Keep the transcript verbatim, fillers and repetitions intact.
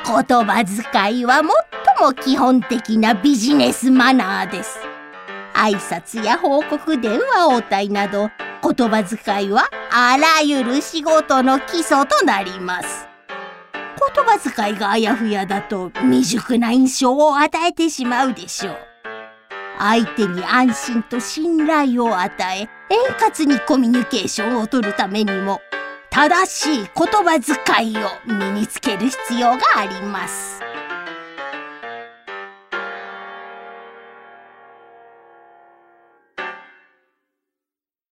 言葉遣いは最も基本的なビジネスマナーです。挨拶や報告電話応対など、言葉遣いはあらゆる仕事の基礎となります。言葉遣いがあやふやだと未熟な印象を与えてしまうでしょう。相手に安心と信頼を与え、円滑にコミュニケーションを取るためにも、正しい言葉遣いを身につける必要があります。